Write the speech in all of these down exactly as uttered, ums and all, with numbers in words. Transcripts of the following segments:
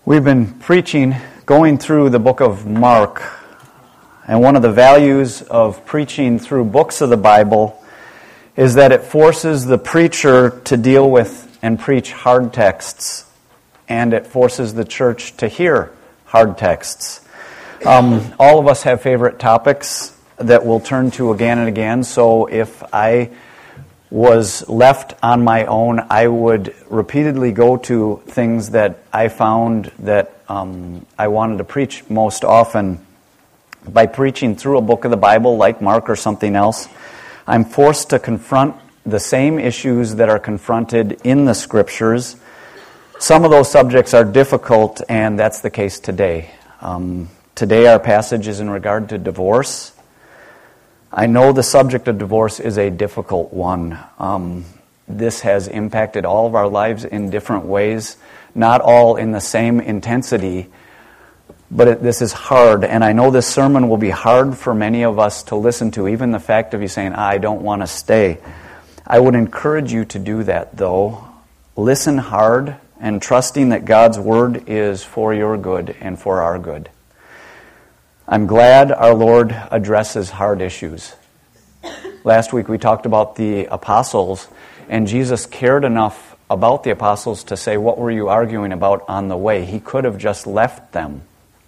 We've been preaching, going through the book of Mark, and one of the values of preaching through books of the Bible is that it forces the preacher to deal with and preach hard texts, and it forces the church to hear hard texts. Um, all of us have favorite topics that we'll turn to again and again, so if I was left on my own, I would repeatedly go to things that I found that um, I wanted to preach most often. By preaching through a book of the Bible like Mark or something else, I'm forced to confront the same issues that are confronted in the Scriptures. Some of those subjects are difficult, and that's the case today. Um, today our passage is in regard to divorce. I know the subject of divorce is a difficult one. Um, this has impacted all of our lives in different ways, not all in the same intensity, but it, this is hard, and I know this sermon will be hard for many of us to listen to, even the fact of you saying, I don't want to stay. I would encourage you to do that, though. Listen hard and trusting that God's Word is for your good and for our good. I'm glad our Lord addresses hard issues. Last week we talked about the apostles, and Jesus cared enough about the apostles to say, what were you arguing about on the way? He could have just left them,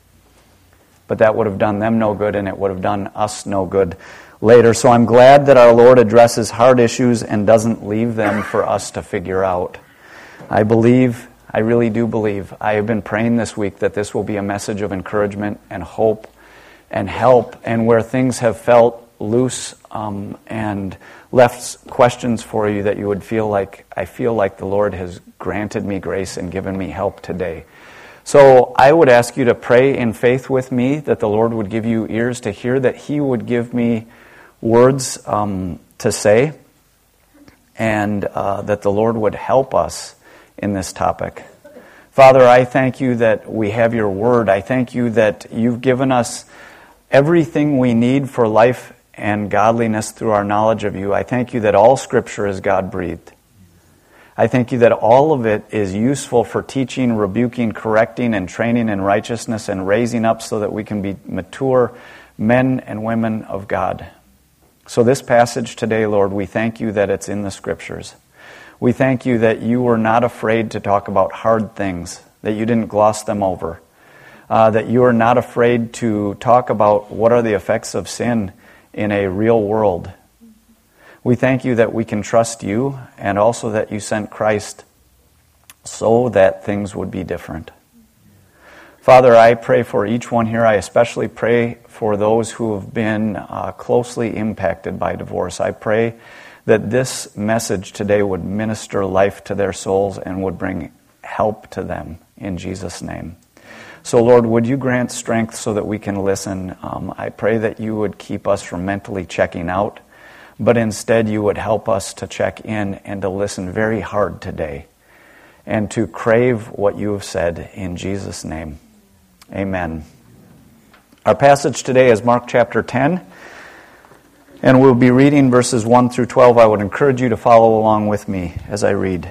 but that would have done them no good, and it would have done us no good later. So I'm glad that our Lord addresses hard issues and doesn't leave them for us to figure out. I believe, I really do believe, I have been praying this week that this will be a message of encouragement and hope and help, and where things have felt loose um, and left questions for you, that you would feel like, I feel like the Lord has granted me grace and given me help today. So I would ask you to pray in faith with me that the Lord would give you ears to hear, that He would give me words um, to say, and uh, that the Lord would help us in this topic. Father, I thank you that we have your Word. I thank you that you've given us everything we need for life and godliness through our knowledge of you. I thank you that all Scripture is God-breathed. I thank you that all of it is useful for teaching, rebuking, correcting, and training in righteousness and raising up so that we can be mature men and women of God. So this passage today, Lord, we thank you that it's in the Scriptures. We thank you that you were not afraid to talk about hard things, that you didn't gloss them over. Uh, that you are not afraid to talk about what are the effects of sin in a real world. We thank you that we can trust you, and also that you sent Christ so that things would be different. Father, I pray for each one here. I especially pray for those who have been uh, closely impacted by divorce. I pray that this message today would minister life to their souls and would bring help to them in Jesus' name. So, Lord, would you grant strength so that we can listen? Um, I pray that you would keep us from mentally checking out, but instead you would help us to check in and to listen very hard today and to crave what you have said in Jesus' name. Amen. Our passage today is Mark chapter ten, and we'll be reading verses one through twelve. I would encourage you to follow along with me as I read.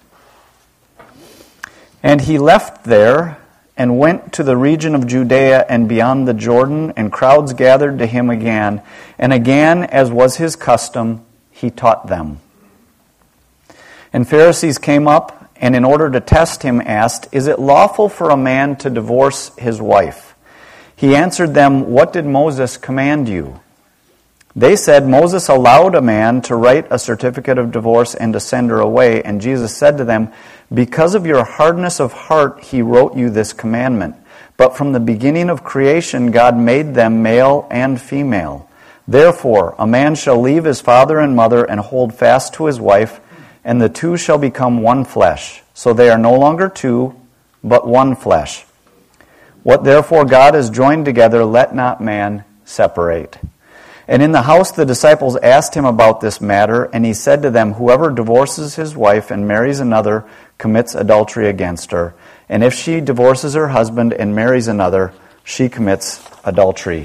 And he left there and went to the region of Judea and beyond the Jordan, and crowds gathered to him again. And again, as was his custom, he taught them. And Pharisees came up, and in order to test him asked, "Is it lawful for a man to divorce his wife?" He answered them, "What did Moses command you?" They said, "Moses allowed a man to write a certificate of divorce and to send her away." And Jesus said to them, "Because of your hardness of heart, he wrote you this commandment. But from the beginning of creation, God made them male and female. Therefore, a man shall leave his father and mother and hold fast to his wife, and the two shall become one flesh. So they are no longer two, but one flesh. What therefore God has joined together, let not man separate." And in the house the disciples asked him about this matter, and he said to them, "Whoever divorces his wife and marries another commits adultery against her. And if she divorces her husband and marries another, she commits adultery."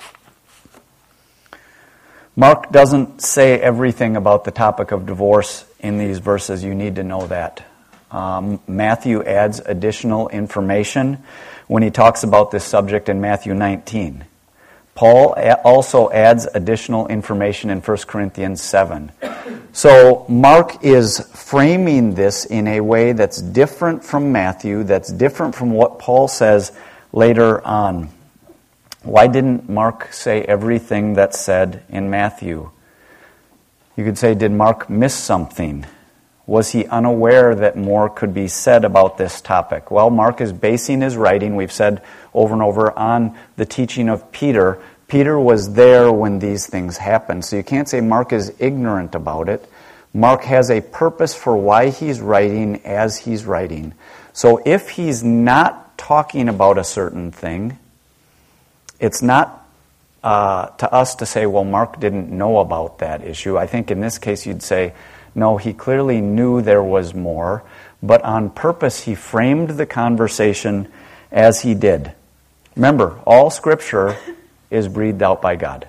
Mark doesn't say everything about the topic of divorce in these verses. You need to know that. Um, Matthew adds additional information when he talks about this subject in Matthew nineteen. Paul also adds additional information in First Corinthians seven. So Mark is framing this in a way that's different from Matthew, that's different from what Paul says later on. Why didn't Mark say everything that's said in Matthew? You could say, did Mark miss something? Was he unaware that more could be said about this topic? Well, Mark is basing his writing, we've said over and over, on the teaching of Peter. Peter was there when these things happened. So you can't say Mark is ignorant about it. Mark has a purpose for why he's writing as he's writing. So if he's not talking about a certain thing, it's not uh, to us to say, well, Mark didn't know about that issue. I think in this case you'd say, no, he clearly knew there was more, but on purpose he framed the conversation as he did. Remember, all Scripture is breathed out by God.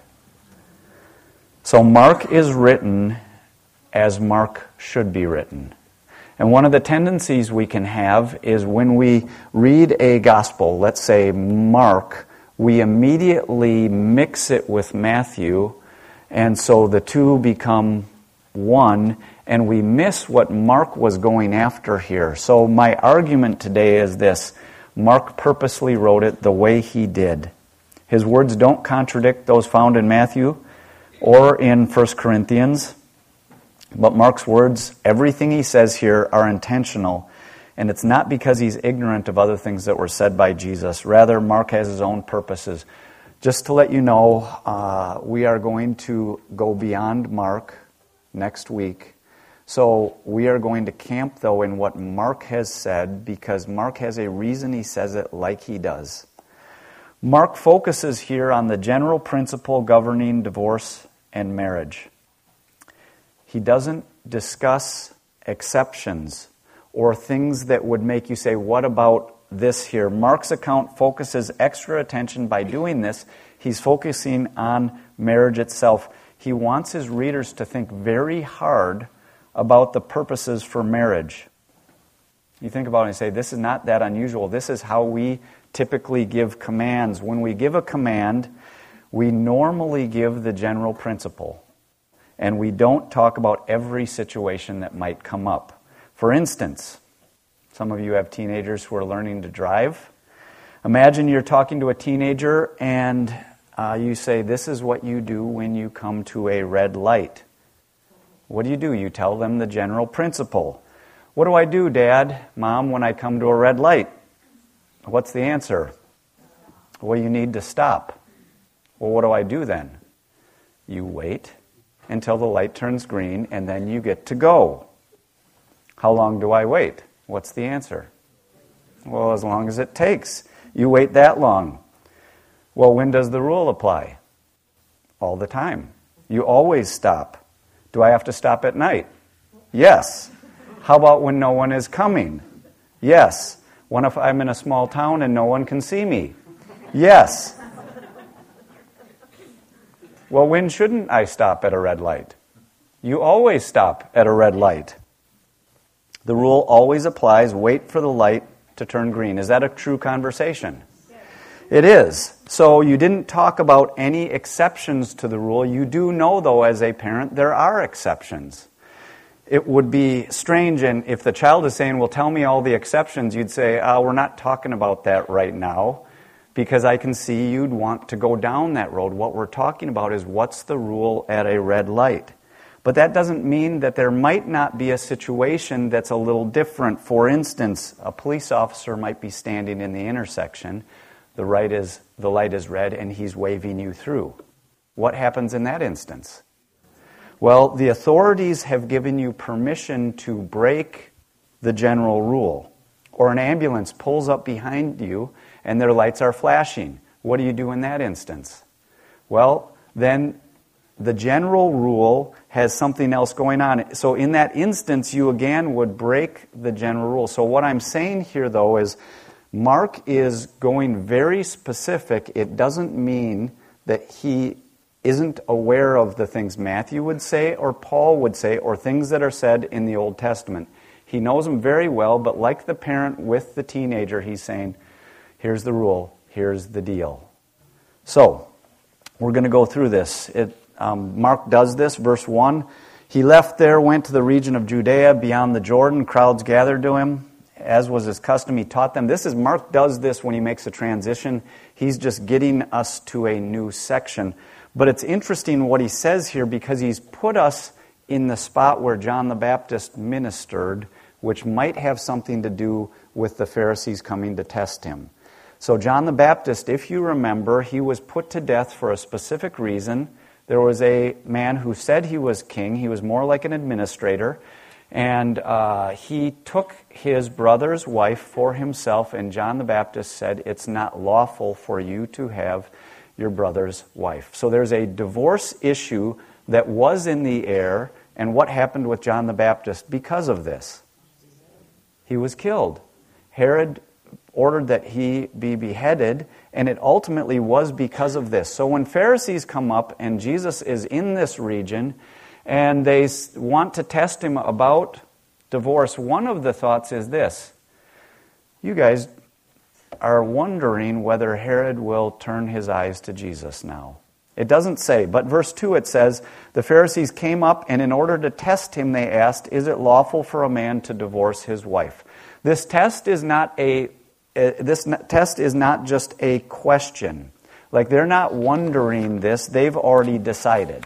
So Mark is written as Mark should be written. And one of the tendencies we can have is when we read a gospel, let's say Mark, we immediately mix it with Matthew, and so the two become one, and we miss what Mark was going after here. So my argument today is this: Mark purposely wrote it the way he did. His words don't contradict those found in Matthew or in First Corinthians, but Mark's words, everything he says here, are intentional, and it's not because he's ignorant of other things that were said by Jesus. Rather, Mark has his own purposes. Just to let you know, uh, we are going to go beyond Mark next week. So we are going to camp, though, in what Mark has said, because Mark has a reason he says it like he does. Mark focuses here on the general principle governing divorce and marriage. He doesn't discuss exceptions or things that would make you say, what about this here? Mark's account focuses extra attention by doing this. He's focusing on marriage itself. He wants his readers to think very hard about the purposes for marriage. You think about it and say, this is not that unusual. This is how we typically give commands. When we give a command, we normally give the general principle, and we don't talk about every situation that might come up. For instance, some of you have teenagers who are learning to drive. Imagine you're talking to a teenager and uh, you say, this is what you do when you come to a red light. What do you do? You tell them the general principle. What do I do, Dad, Mom, when I come to a red light? What's the answer? Well, you need to stop. Well, what do I do then? You wait until the light turns green, and then you get to go. How long do I wait? What's the answer? Well, as long as it takes. You wait that long. Well, when does the rule apply? All the time. You always stop. Do I have to stop at night? Yes. How about when no one is coming? Yes. What if I'm in a small town and no one can see me? Yes. Well, when shouldn't I stop at a red light? You always stop at a red light. The rule always applies, wait for the light to turn green. Is that a true conversation? Yes. It is. So you didn't talk about any exceptions to the rule. You do know, though, as a parent, there are exceptions. It would be strange, and if the child is saying, well, tell me all the exceptions, you'd say, oh, we're not talking about that right now, because I can see you'd want to go down that road. What we're talking about is what's the rule at a red light. But that doesn't mean that there might not be a situation that's a little different. For instance, a police officer might be standing in the intersection. The right is the light is red, and he's waving you through. What happens in that instance? Well, the authorities have given you permission to break the general rule. Or an ambulance pulls up behind you, and their lights are flashing. What do you do in that instance? Well, then the general rule has something else going on. So in that instance, you again would break the general rule. So what I'm saying here, though, is Mark is going very specific. It doesn't mean that he isn't aware of the things Matthew would say or Paul would say or things that are said in the Old Testament. He knows them very well, but like the parent with the teenager, he's saying, here's the rule, here's the deal. So, we're going to go through this. It, um, Mark does this, verse one. He left there, went to the region of Judea, beyond the Jordan. Crowds gathered to him. As was his custom, he taught them. This is, Mark does this when he makes a transition. He's just getting us to a new section. But it's interesting what he says here because he's put us in the spot where John the Baptist ministered, which might have something to do with the Pharisees coming to test him. So John the Baptist, if you remember, he was put to death for a specific reason. There was a man who said he was king. He was more like an administrator. And uh, he took his brother's wife for himself, and John the Baptist said, it's not lawful for you to have your brother's wife. So there's a divorce issue that was in the air, and what happened with John the Baptist because of this? He was killed. Herod ordered that he be beheaded, and it ultimately was because of this. So when Pharisees come up, and Jesus is in this region, and they want to test him about divorce, one of the thoughts is this: you guys are wondering whether Herod will turn his eyes to Jesus now. It doesn't say, but verse two it says, the Pharisees came up, and in order to test him, they asked, is it lawful for a man to divorce his wife? This test is not a uh, this test is not just a question. Like, they're not wondering this, they've already decided.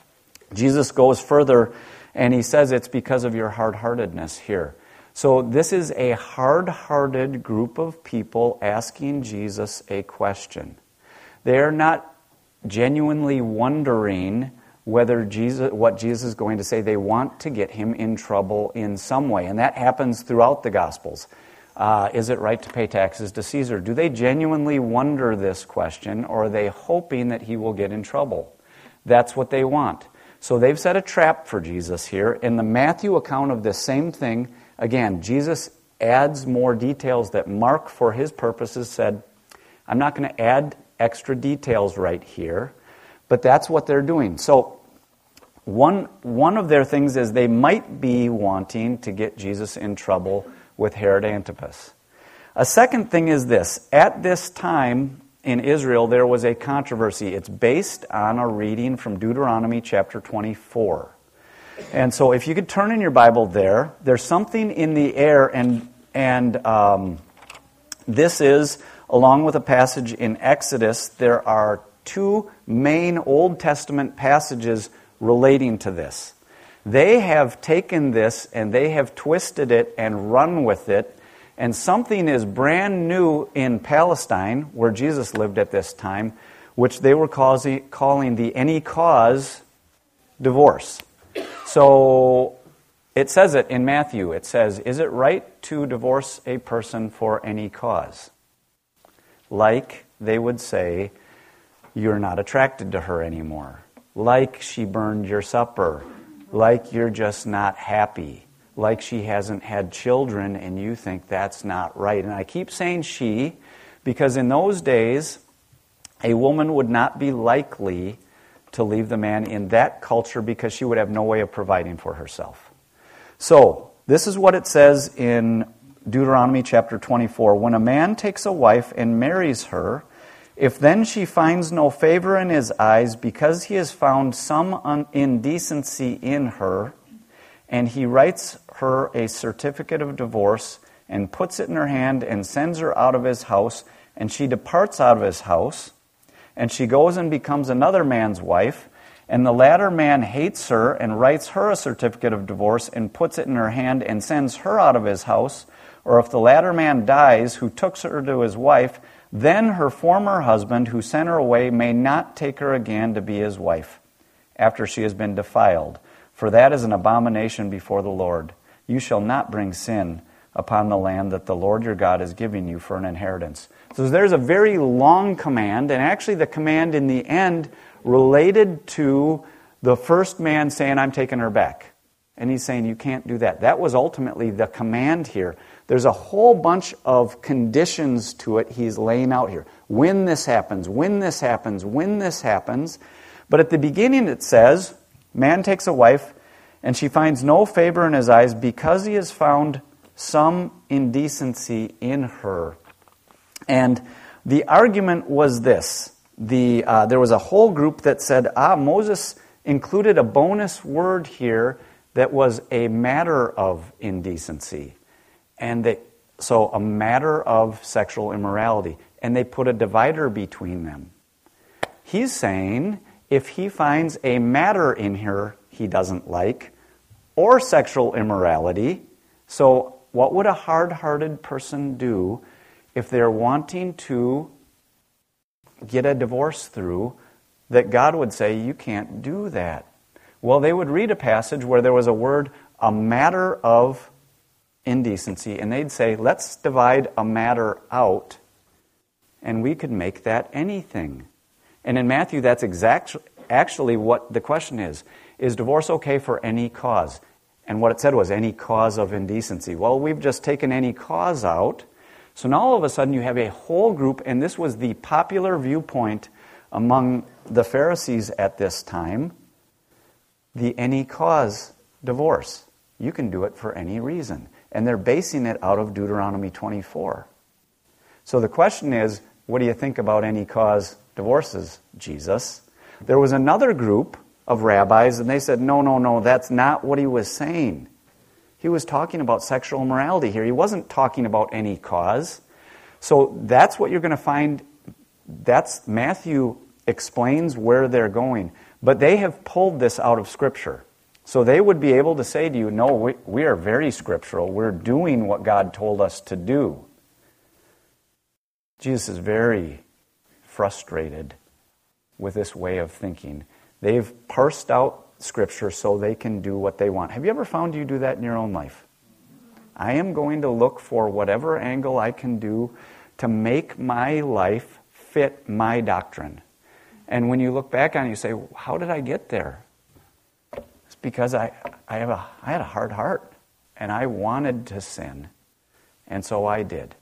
Jesus goes further, and he says it's because of your hard-heartedness here. So this is a hard-hearted group of people asking Jesus a question. They're not genuinely wondering whether Jesus, what Jesus is going to say. They want to get him in trouble in some way, and that happens throughout the Gospels. Uh, is it right to pay taxes to Caesar? Do they genuinely wonder this question, or are they hoping that he will get in trouble? That's what they want. So they've set a trap for Jesus here. In the Matthew account of this same thing, again, Jesus adds more details that Mark, for his purposes, said, I'm not going to add extra details right here, but that's what they're doing. So one, one of their things is they might be wanting to get Jesus in trouble with Herod Antipas. A second thing is this: at this time in Israel, there was a controversy. It's based on a reading from Deuteronomy chapter twenty-four. And so if you could turn in your Bible there, there's something in the air, and and um, this is, along with a passage in Exodus, there are two main Old Testament passages relating to this. They have taken this and they have twisted it and run with it, and something is brand new in Palestine, where Jesus lived at this time, which they were calling the any cause divorce. So it says it in Matthew. It says, is it right to divorce a person for any cause? Like they would say, you're not attracted to her anymore. Like she burned your supper. Like you're just not happy. Like she hasn't had children and you think that's not right. And I keep saying she because in those days, a woman would not be likely to leave the man in that culture because she would have no way of providing for herself. So, this is what it says in Deuteronomy chapter twenty-four. When a man takes a wife and marries her, if then she finds no favor in his eyes because he has found some un- indecency in her, and he writes her a certificate of divorce and puts it in her hand and sends her out of his house, and she departs out of his house, and she goes and becomes another man's wife, and the latter man hates her and writes her a certificate of divorce and puts it in her hand and sends her out of his house, or if the latter man dies who took her to his wife, then her former husband who sent her away may not take her again to be his wife after she has been defiled. For that is an abomination before the Lord. You shall not bring sin upon the land that the Lord your God is giving you for an inheritance. So there's a very long command, and actually the command in the end related to the first man saying, I'm taking her back. And he's saying, you can't do that. That was ultimately the command here. There's a whole bunch of conditions to it he's laying out here. When this happens, when this happens, when this happens. But at the beginning it says, man takes a wife And she finds no favor in his eyes because he has found some indecency in her. And the argument was this. The, uh, there was a whole group that said, ah, Moses included a bonus word here that was a matter of indecency. And they, so a matter of sexual immorality. And they put a divider between them. He's saying if he finds a matter in her he doesn't like, or sexual immorality, so what would a hard-hearted person do if they're wanting to get a divorce through, that God would say, you can't do that? Well, they would read a passage where there was a word, a matter of indecency, and they'd say, let's divide a matter out, and we could make that anything. And in Matthew, that's exact, actually what the question is. Is divorce okay for any cause? And what it said was any cause of indecency. Well, we've just taken any cause out. So now all of a sudden you have a whole group, and this was the popular viewpoint among the Pharisees at this time, the any cause divorce. You can do it for any reason. And they're basing it out of Deuteronomy twenty-four. So the question is, what do you think about any cause divorces, Jesus? There was another group of rabbis, and they said, no, no, no, that's not what he was saying. He was talking about sexual immorality here. He wasn't talking about any cause. So that's what you're going to find. That's Matthew explains where they're going. But they have pulled this out of Scripture. So they would be able to say to you, no, we, we are very scriptural. We're doing what God told us to do. Jesus is very frustrated with this way of thinking. They've parsed out Scripture so they can do what they want. Have you ever found you do that in your own life? I am going to look for whatever angle I can do to make my life fit my doctrine. And when you look back on it, you say, how did I get there? It's because I, I, have a, I had a hard heart, and I wanted to sin, and so I did.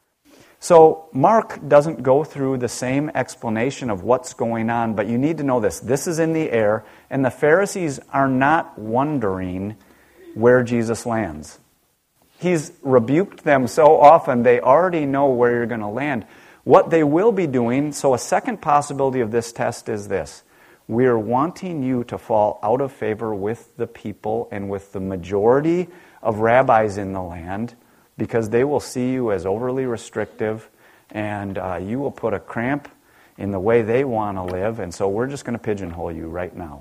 So Mark doesn't go through the same explanation of what's going on, but you need to know this. This is in the air, and the Pharisees are not wondering where Jesus lands. He's rebuked them so often, they already know where you're going to land. What they will be doing, so a second possibility of this test is this. We're wanting you to fall out of favor with the people and with the majority of rabbis in the land, because they will see you as overly restrictive, and uh, you will put a cramp in the way they want to live, and so we're just going to pigeonhole you right now.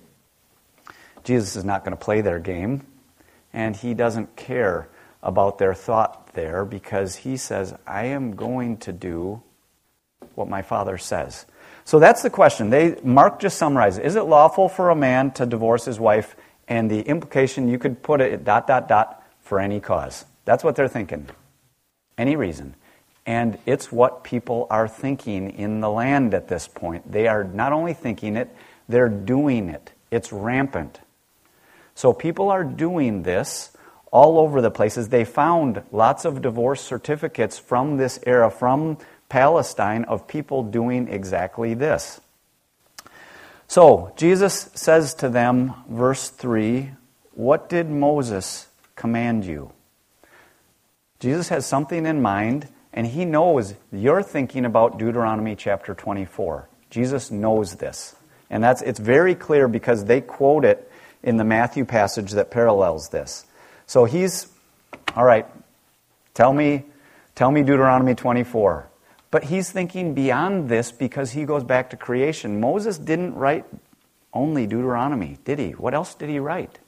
Jesus is not going to play their game, and he doesn't care about their thought there, because he says, I am going to do what my Father says. So that's the question. They Mark just summarized, is it lawful for a man to divorce his wife? And the implication, you could put it dot, dot, dot, for any cause. That's what they're thinking. Any reason. And it's what people are thinking in the land at this point. They are not only thinking it, they're doing it. It's rampant. So people are doing this all over the places. They found lots of divorce certificates from this era, from Palestine, of people doing exactly this. So Jesus says to them, verse three, what did Moses command you? Jesus has something in mind, and he knows you're thinking about Deuteronomy chapter twenty-four. Jesus knows this. And that's it's very clear because they quote it in the Matthew passage that parallels this. So he's, all right, tell me, tell me Deuteronomy twenty-four. But he's thinking beyond this because he goes back to creation. Moses didn't write only Deuteronomy, did he? What else did he write?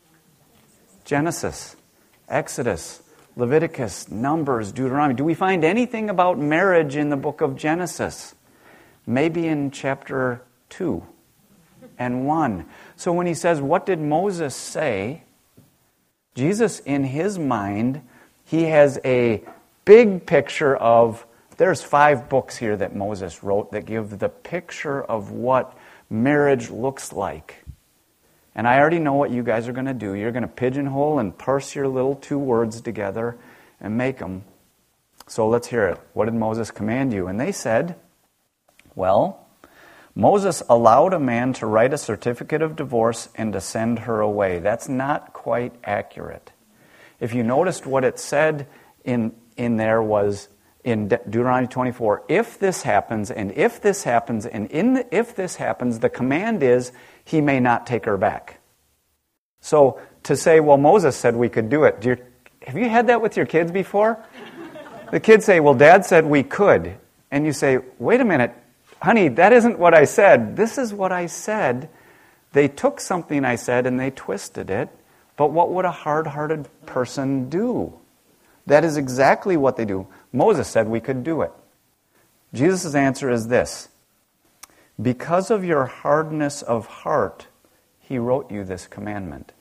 Genesis, Exodus, Leviticus, Numbers, Deuteronomy. Do we find anything about marriage in the book of Genesis? Maybe in chapter two and one. So when he says, what did Moses say? Jesus, in his mind, he has a big picture of, there's five books here that Moses wrote that give the picture of what marriage looks like. And I already know what you guys are going to do. You're going to pigeonhole and parse your little two words together and make them. So let's hear it. What did Moses command you? And they said, well, Moses allowed a man to write a certificate of divorce and to send her away. That's not quite accurate. If you noticed what it said in, in there was in De- Deuteronomy twenty-four, if this happens, and if this happens, and in the, if this happens, the command is he may not take her back. So to say, well, Moses said we could do it. Do you, have you had that with your kids before? The kids say, well, Dad said we could. And you say, wait a minute, honey, that isn't what I said. This is what I said. They took something I said and they twisted it. But what would a hard-hearted person do? That is exactly what they do. Moses said we could do it. Jesus' answer is this. Because of your hardness of heart, he wrote you this commandment.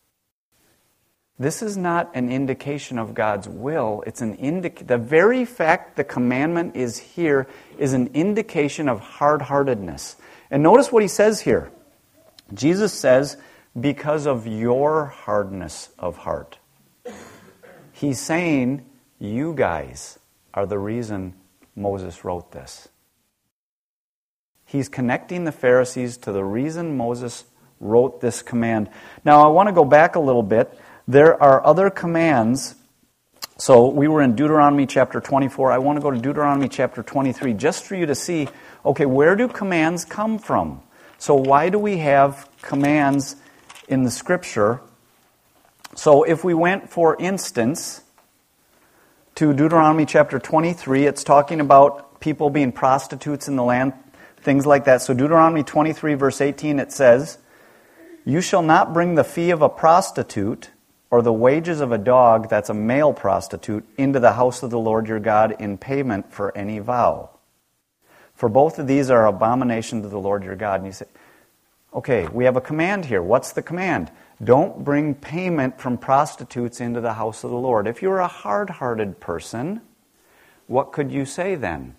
This is not an indication of God's will. It's an indic- the very fact the commandment is here is an indication of hard-heartedness. And notice what he says here. Jesus says, because of your hardness of heart. He's saying, you guys are the reason Moses wrote this. He's connecting the Pharisees to the reason Moses wrote this command. Now, I want to go back a little bit. There are other commands. So we were in Deuteronomy chapter twenty-four. I want to go to Deuteronomy chapter twenty-three just for you to see, okay, where do commands come from? So why do we have commands in the Scripture? So if we went, for instance, to Deuteronomy chapter twenty-three, it's talking about people being prostitutes in the land, things like that. So Deuteronomy twenty-three, verse eighteen, it says, you shall not bring the fee of a prostitute or the wages of a dog, that's a male prostitute, into the house of the Lord your God in payment for any vow. For both of these are abomination to the Lord your God. And you say, okay, we have a command here. What's the command? Don't bring payment from prostitutes into the house of the Lord. If you're a hard-hearted person, what could you say then?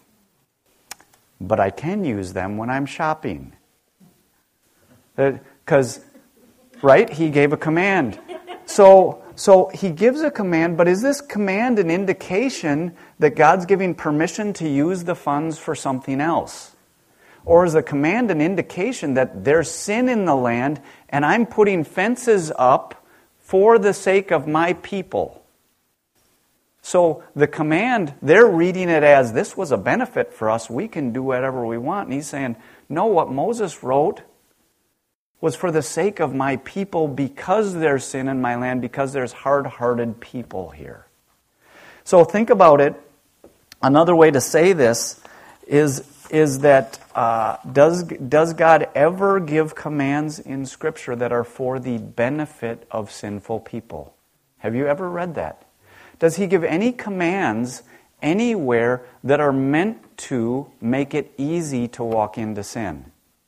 But I can use them when I'm shopping. Because, right, he gave a command. So, so he gives a command, but is this command an indication that God's giving permission to use the funds for something else? Or is the command an indication that there's sin in the land and I'm putting fences up for the sake of my people? So the command, they're reading it as this was a benefit for us. We can do whatever we want. And he's saying, no, what Moses wrote was for the sake of my people because there's sin in my land, because there's hard-hearted people here. So think about it. Another way to say this is, is that uh, does, does God ever give commands in Scripture that are for the benefit of sinful people? Have you ever read that? Does he give any commands anywhere that are meant to make it easy to walk into sin?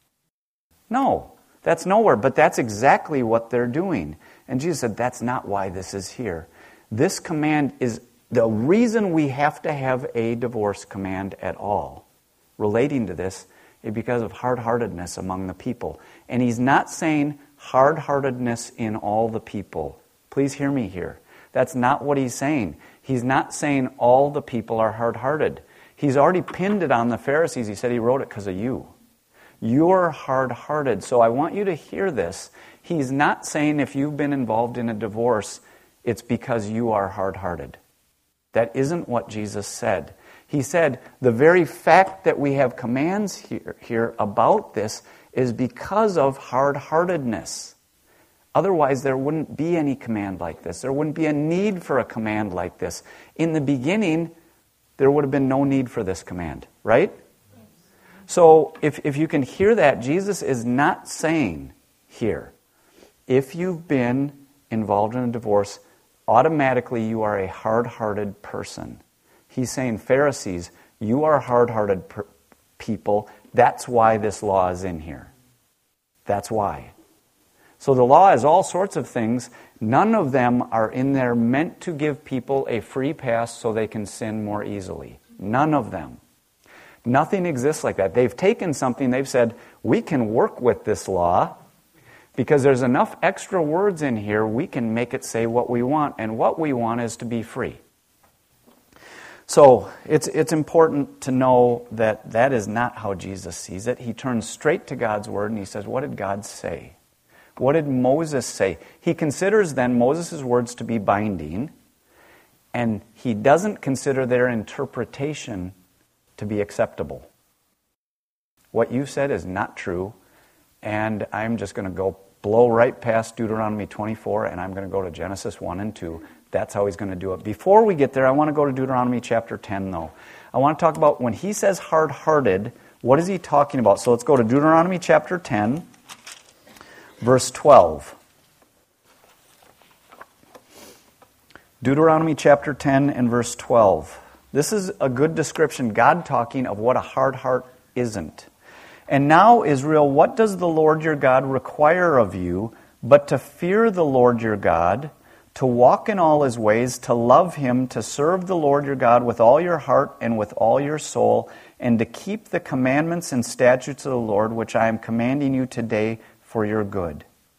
No. That's nowhere, but that's exactly what they're doing. And Jesus said, that's not why this is here. This command is the reason we have to have a divorce command at all relating to this is because of hard-heartedness among the people. And he's not saying hard-heartedness in all the people. Please hear me here. That's not what he's saying. He's not saying all the people are hard-hearted. He's already pinned it on the Pharisees. He said he wrote it because of you. You're hard-hearted. So I want you to hear this. He's not saying if you've been involved in a divorce, it's because you are hard-hearted. That isn't what Jesus said. He said the very fact that we have commands here, here about this is because of hard-heartedness. Otherwise, there wouldn't be any command like this. There wouldn't be a need for a command like this. In the beginning, there would have been no need for this command, right? So if, if you can hear that, Jesus is not saying here, if you've been involved in a divorce, automatically you are a hard-hearted person. He's saying, Pharisees, you are hard-hearted per- people. That's why this law is in here. That's why. So the law has all sorts of things. None of them are in there meant to give people a free pass so they can sin more easily. None of them. Nothing exists like that. They've taken something, they've said, we can work with this law because there's enough extra words in here, we can make it say what we want, and what we want is to be free. So it's it's important to know that that is not how Jesus sees it. He turns straight to God's Word and he says, what did God say? What did Moses say? He considers then Moses' words to be binding, and he doesn't consider their interpretation to be acceptable. What you said is not true, and I'm just going to go blow right past Deuteronomy twenty-four, and I'm going to go to Genesis one and two. That's how he's going to do it. Before we get there, I want to go to Deuteronomy chapter ten, though. I want to talk about when he says hard-hearted, what is he talking about? So let's go to Deuteronomy chapter ten, verse twelve. Deuteronomy chapter ten and verse twelve. This is a good description, God talking of what a hard heart isn't. And now, Israel, what does the Lord your God require of you, but to fear the Lord your God, to walk in all his ways, to love him, to serve the Lord your God with all your heart and with all your soul, and to keep the commandments and statutes of the Lord, which I am commanding you today for your good.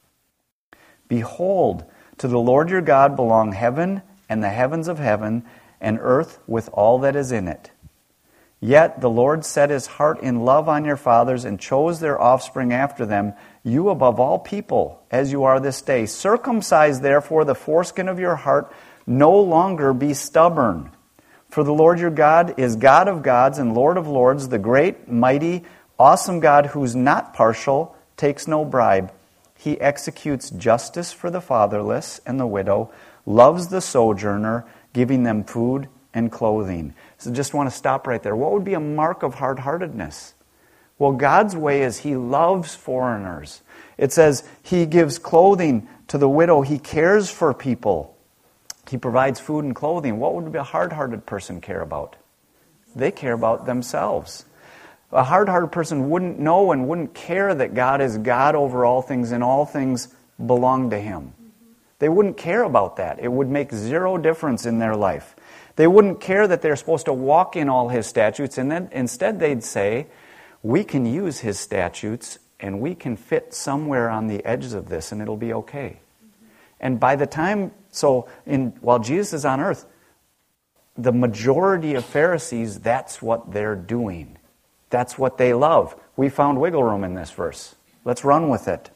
Behold, to the Lord your God belong heaven and the heavens of heaven, and earth with all that is in it. Yet the Lord set his heart in love on your fathers and chose their offspring after them, you above all people, as you are this day. Circumcise therefore the foreskin of your heart, no longer be stubborn. For the Lord your God is God of gods and Lord of lords, the great, mighty, awesome God who's not partial, takes no bribe. He executes justice for the fatherless and the widow, loves the sojourner, giving them food and clothing. So just want to stop right there. What would be a mark of hard-heartedness? Well, God's way is he loves foreigners. It says he gives clothing to the widow. He cares for people. He provides food and clothing. What would a hard-hearted person care about? They care about themselves. A hard-hearted person wouldn't know and wouldn't care that God is God over all things and all things belong to him. They wouldn't care about that. It would make zero difference in their life. They wouldn't care that they're supposed to walk in all his statutes, and then instead they'd say, we can use his statutes and we can fit somewhere on the edges of this and it'll be okay. Mm-hmm. And by the time, so in while Jesus is on earth, the majority of Pharisees, that's what they're doing. That's what they love. We found wiggle room in this verse. Let's run with it.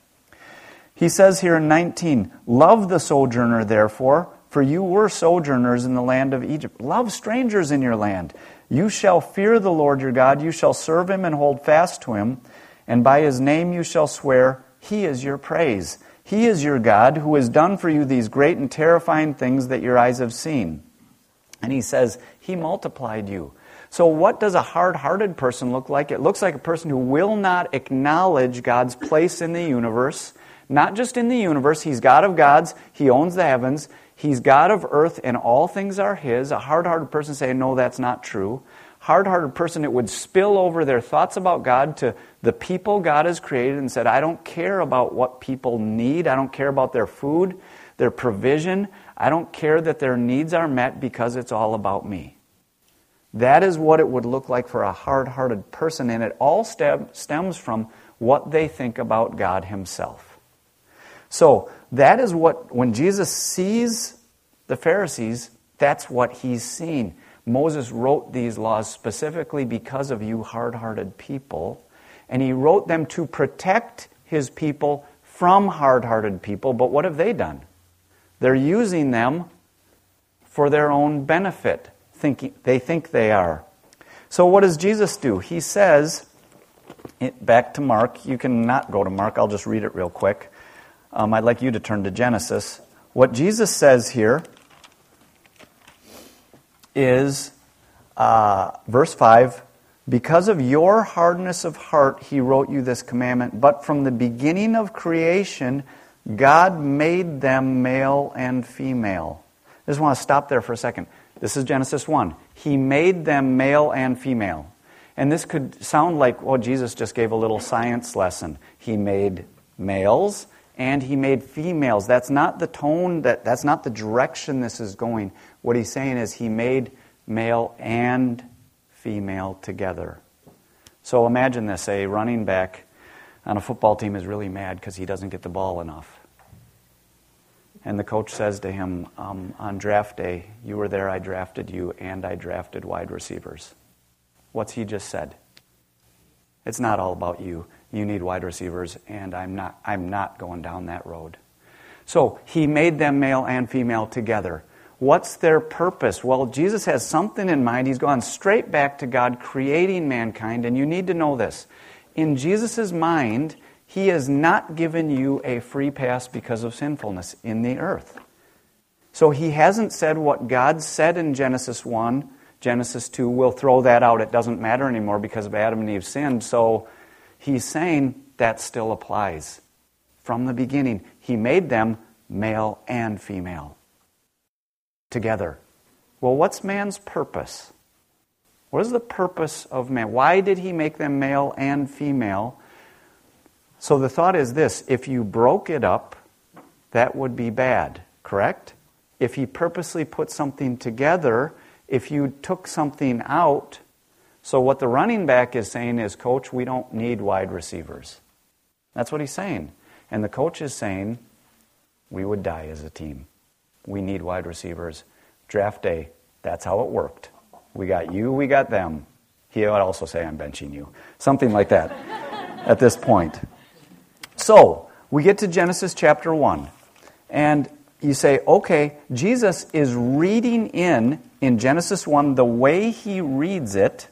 He says here in nineteen, love the sojourner therefore, for you were sojourners in the land of Egypt. Love strangers in your land. You shall fear the Lord your God. You shall serve him and hold fast to him. And by his name you shall swear, he is your praise. He is your God who has done for you these great and terrifying things that your eyes have seen. And he says, he multiplied you. So what does a hard-hearted person look like? It looks like a person who will not acknowledge God's place in the universe. Not just in the universe. He's God of gods. He owns the heavens. He's God of earth and all things are his. A hard-hearted person saying, no, that's not true. Hard-hearted person, it would spill over their thoughts about God to the people God has created and said, I don't care about what people need. I don't care about their food, their provision. I don't care that their needs are met because it's all about me. That is what it would look like for a hard-hearted person, and it all stem, stems from what they think about God himself. So that is what, when Jesus sees the Pharisees, that's what he's seeing. Moses wrote these laws specifically because of you hard-hearted people, and he wrote them to protect his people from hard-hearted people, but what have they done? They're using them for their own benefit. Thinking, they think they are. So what does Jesus do? He says, back to Mark, you can not go to Mark, I'll just read it real quick. Um, I'd like you to turn to Genesis. What Jesus says here is, uh, verse five, because of your hardness of heart, he wrote you this commandment. But from the beginning of creation, God made them male and female. I just want to stop there for a second. This is Genesis one. He made them male and female. And this could sound like, well, Jesus just gave a little science lesson. He made males and he made females. That's not the tone, that, that's not the direction this is going. What he's saying is he made male and female together. So imagine this, a running back on a football team is really mad because he doesn't get the ball enough. And the coach says to him, um, on draft day, you were there, I drafted you, and I drafted wide receivers. What's he just said? It's not all about you. You need wide receivers, and I'm not, I'm not going down that road. So he made them male and female together. What's their purpose? Well, Jesus has something in mind. He's gone straight back to God creating mankind, and you need to know this. In Jesus' mind, He has not given you a free pass because of sinfulness in the earth. So He hasn't said what God said in Genesis one, Genesis two, we'll throw that out. It doesn't matter anymore because of Adam and Eve sinned. So He's saying that still applies. From the beginning, He made them male and female together. Well, what's man's purpose? What is the purpose of man? Why did He make them male and female? So the thought is this: if you broke it up, that would be bad, correct? If He purposely put something together, if you took something out, so what the running back is saying is, Coach, we don't need wide receivers. That's what he's saying. And the coach is saying, we would die as a team. We need wide receivers. Draft day, that's how it worked. We got you, we got them. He would also say, I'm benching you. Something like that at this point. So, we get to Genesis chapter one. And you say, okay, Jesus is reading in, in Genesis one, the way He reads it,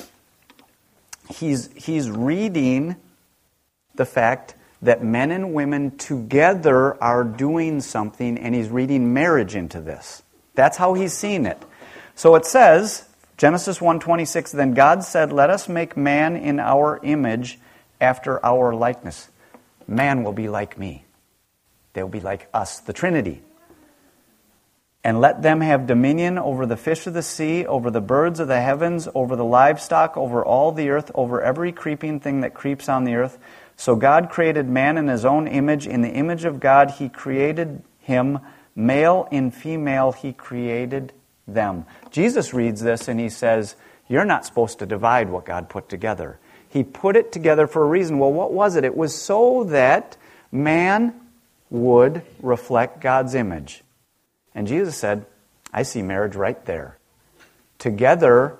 he's, he's reading the fact that men and women together are doing something, and He's reading marriage into this. That's how He's seeing it. So it says, Genesis one twenty-six, then God said, let us make man in our image after our likeness. Man will be like me. They'll be like us, the Trinity. And let them have dominion over the fish of the sea, over the birds of the heavens, over the livestock, over all the earth, over every creeping thing that creeps on the earth. So God created man in His own image. In the image of God He created him. Male and female He created them. Jesus reads this and He says, you're not supposed to divide what God put together. He put it together for a reason. Well, what was it? It was so that man would reflect God's image. And Jesus said, I see marriage right there. Together,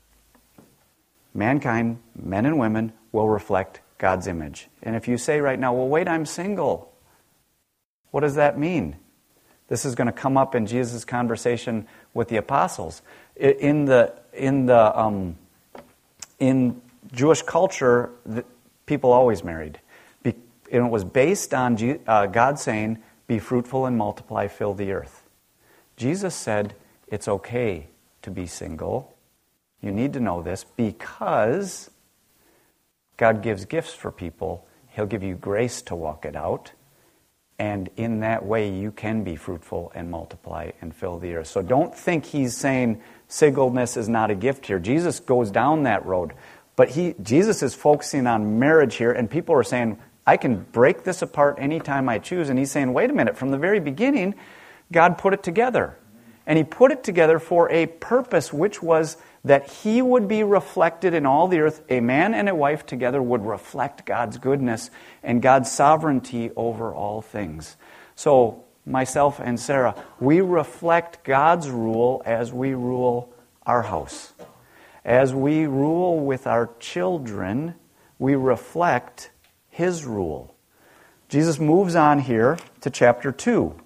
mankind, men and women, will reflect God's image. And if you say right now, well, wait, I'm single. What does that mean? This is going to come up in Jesus' conversation with the apostles. In the in the um, in Jewish culture, the, people always married, Be, and it was based on G, uh, God saying, "Be fruitful and multiply, fill the earth." Jesus said, "It's okay to be single. You need to know this because God gives gifts for people. He'll give you grace to walk it out. And in that way, you can be fruitful and multiply and fill the earth." So don't think He's saying singleness is not a gift here. Jesus goes down that road. But he, Jesus is focusing on marriage here, and people are saying, I can break this apart anytime I choose. And He's saying, wait a minute, from the very beginning, God put it together. And He put it together for a purpose, which was that He would be reflected in all the earth. A man and a wife together would reflect God's goodness and God's sovereignty over all things. So, myself and Sarah, we reflect God's rule as we rule our house. As we rule with our children, we reflect His rule. Jesus moves on here to chapter two.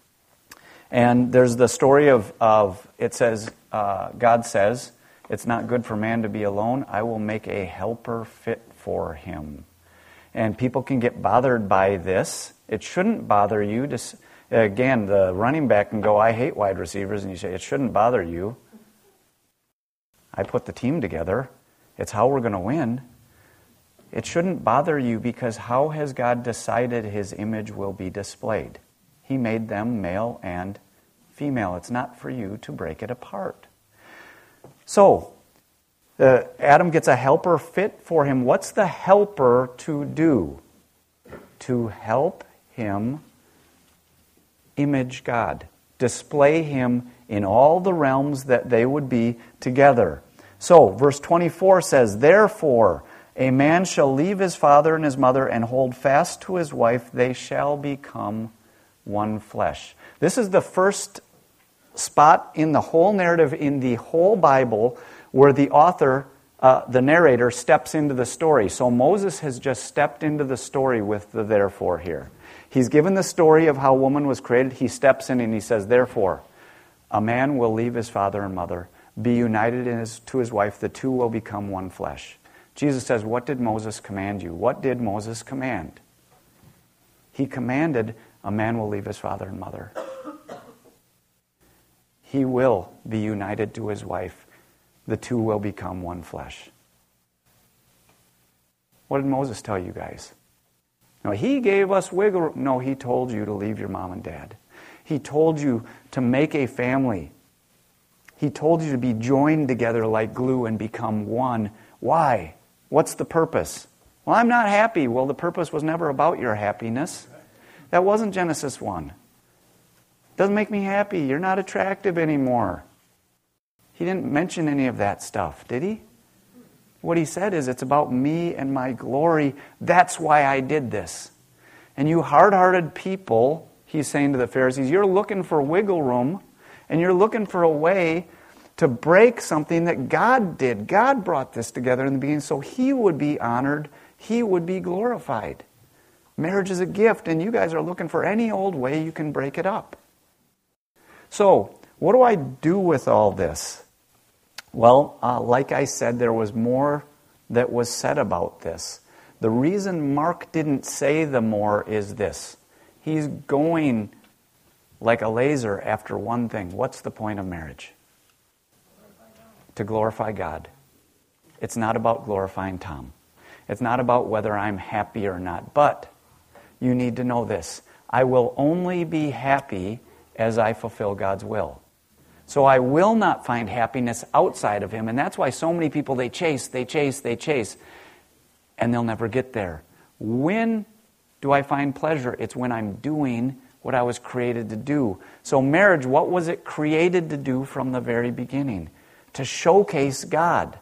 And there's the story of, of it says, uh, God says, it's not good for man to be alone. I will make a helper fit for him. And people can get bothered by this. It shouldn't bother you. To, again, the running back can go, I hate wide receivers. And you say, it shouldn't bother you. I put the team together. It's how we're going to win. It shouldn't bother you because how has God decided His image will be displayed? He made them male and female. It's not for you to break it apart. So, uh, Adam gets a helper fit for him. What's the helper to do? To help him image God. Display Him in all the realms that they would be together. So, verse twenty-four says, therefore, a man shall leave his father and his mother and hold fast to his wife. They shall become one flesh. This is the first spot in the whole narrative, in the whole Bible, where the author, uh, the narrator, steps into the story. So Moses has just stepped into the story with the therefore here. He's given the story of how woman was created. He steps in and he says, therefore, a man will leave his father and mother, be united in his, to his wife, the two will become one flesh. Jesus says, what did Moses command you? What did Moses command? He commanded a man will leave his father and mother. He will be united to his wife. The two will become one flesh. What did Moses tell you guys? No, he gave us wiggle room. No, he told you to leave your mom and dad. He told you to make a family. He told you to be joined together like glue and become one. Why? What's the purpose? Well, I'm not happy. Well, the purpose was never about your happiness. That wasn't Genesis one. Doesn't make me happy. You're not attractive anymore. He didn't mention any of that stuff, did he? What he said is, it's about me and my glory. That's why I did this. And you hard-hearted people, he's saying to the Pharisees, you're looking for wiggle room, and you're looking for a way to break something that God did. God brought this together in the beginning so he would be honored, he would be glorified. Marriage is a gift, and you guys are looking for any old way you can break it up. So, what do I do with all this? Well, uh, like I said, there was more that was said about this. The reason Mark didn't say the more is this. He's going like a laser after one thing. What's the point of marriage? To glorify God. It's not about glorifying Tom. It's not about whether I'm happy or not. But you need to know this. I will only be happy as I fulfill God's will. So I will not find happiness outside of Him. And that's why so many people, they chase, they chase, they chase. And they'll never get there. When do I find pleasure? It's when I'm doing what I was created to do. So marriage, what was it created to do from the very beginning? To showcase God.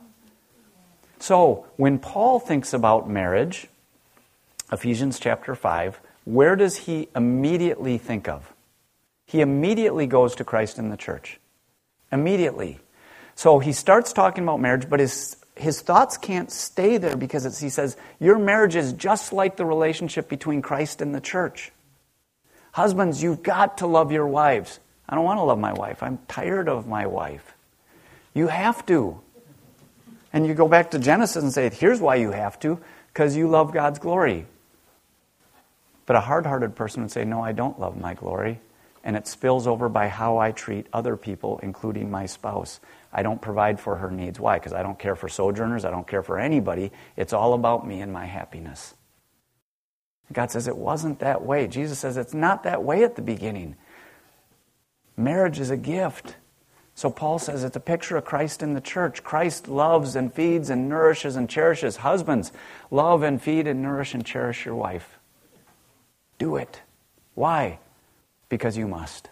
So when Paul thinks about marriage, Ephesians chapter five, where does he immediately think of? He immediately goes to Christ in the church. Immediately. So he starts talking about marriage, but his his thoughts can't stay there because it's, he says, your marriage is just like the relationship between Christ and the church. Husbands, you've got to love your wives. I don't want to love my wife. I'm tired of my wife. You have to. And you go back to Genesis and say, here's why you have to, because you love God's glory. But a hard-hearted person would say, no, I don't love my glory. And it spills over by how I treat other people, including my spouse. I don't provide for her needs. Why? Because I don't care for sojourners. I don't care for anybody. It's all about me and my happiness. God says it wasn't that way. Jesus says it's not that way at the beginning. Marriage is a gift. So Paul says it's a picture of Christ in the church. Christ loves and feeds and nourishes and cherishes. Husbands, love and feed and nourish and cherish your wife. Do it. Why? Because you must.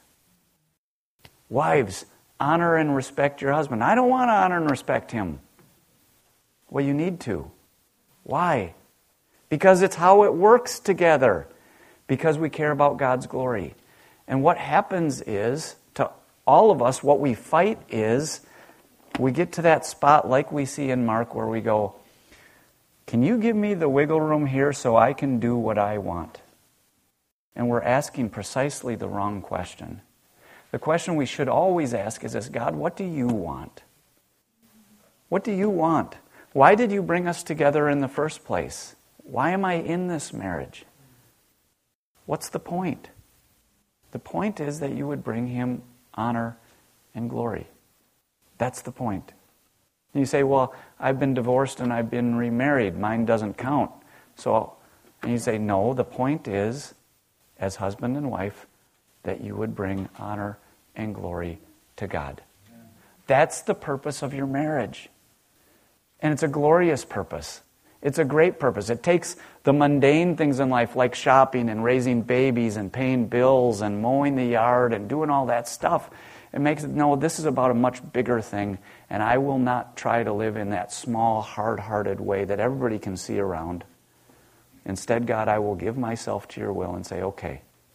Wives, honor and respect your husband. I don't want to honor and respect him. Well, you need to. Why? Because it's how it works together. Because we care about God's glory. And what happens is, to all of us, what we fight is, we get to that spot like we see in Mark where we go, can you give me the wiggle room here so I can do what I want? And we're asking precisely the wrong question. The question we should always ask is this, God, what do you want? What do you want? Why did you bring us together in the first place? Why am I in this marriage? What's the point? The point is that you would bring Him honor and glory. That's the point. And you say, well, I've been divorced and I've been remarried. Mine doesn't count. So, and you say, no, the point is, as husband and wife, that you would bring honor and glory to God. That's the purpose of your marriage. And it's a glorious purpose. It's a great purpose. It takes the mundane things in life like shopping and raising babies and paying bills and mowing the yard and doing all that stuff. It makes it, no, this is about a much bigger thing, and I will not try to live in that small, hard-hearted way that everybody can see around. Instead, God, I will give myself to your will and say, okay,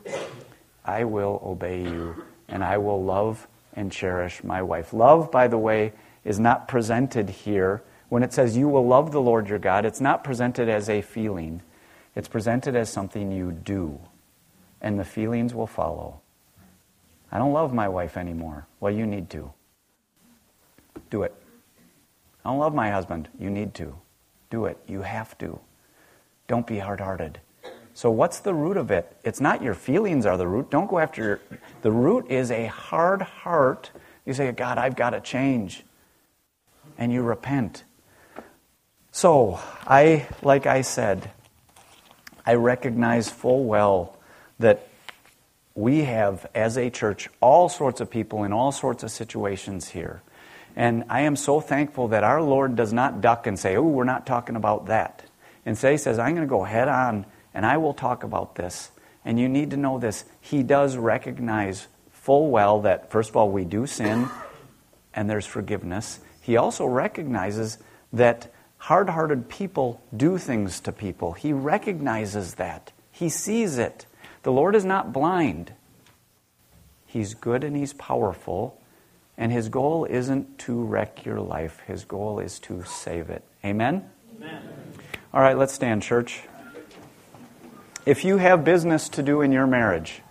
I will obey you, and I will love and cherish my wife. Love, by the way, is not presented here. When it says you will love the Lord your God, it's not presented as a feeling. It's presented as something you do, and the feelings will follow. I don't love my wife anymore. Well, you need to. Do it. I don't love my husband. You need to. Do it. You have to. Don't be hard-hearted. So what's the root of it? It's not your feelings are the root. Don't go after your... The root is a hard heart. You say, God, I've got to change. And you repent. So, I, like I said, I recognize full well that we have, as a church, all sorts of people in all sorts of situations here. And I am so thankful that our Lord does not duck and say, oh, we're not talking about that. Instead, He says, I'm going to go head on and I will talk about this. And you need to know this. He does recognize full well that, first of all, we do sin and there's forgiveness. He also recognizes that hard-hearted people do things to people. He recognizes that. He sees it. The Lord is not blind. He's good and He's powerful. And His goal isn't to wreck your life. His goal is to save it. Amen? Amen. All right, let's stand, church. If you have business to do in your marriage,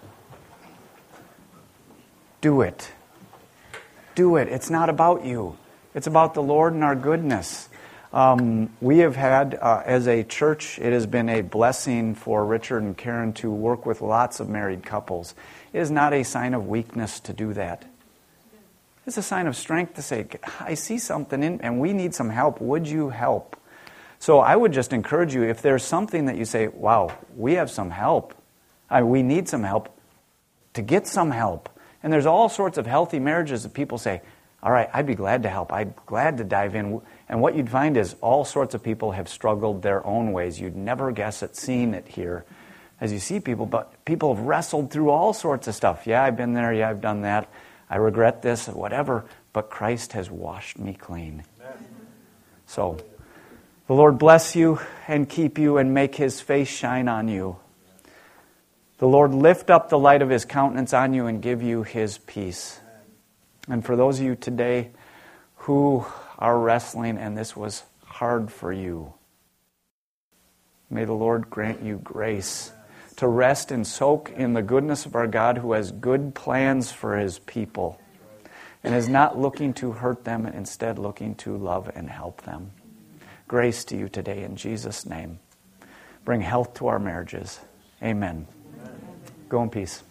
do it. Do it. It's not about you. It's about the Lord and our goodness. Um, we have had, uh, as a church, it has been a blessing for Richard and Karen to work with lots of married couples. It is not a sign of weakness to do that. It's a sign of strength to say, I see something in, and we need some help. Would you help? So I would just encourage you, if there's something that you say, wow, we have some help, I, we need some help, to get some help. And there's all sorts of healthy marriages that people say, all right, I'd be glad to help. I'd be glad to dive in. And what you'd find is all sorts of people have struggled their own ways. You'd never guess at seeing it here as you see people, but people have wrestled through all sorts of stuff. Yeah, I've been there. Yeah, I've done that. I regret this, whatever, but Christ has washed me clean. Amen. So, the Lord bless you and keep you and make His face shine on you. The Lord lift up the light of His countenance on you and give you His peace. And for those of you today who are wrestling and this was hard for you, may the Lord grant you grace to rest and soak in the goodness of our God who has good plans for His people and is not looking to hurt them, instead looking to love and help them. Grace to you today in Jesus' name. Bring health to our marriages. Amen. Go in peace.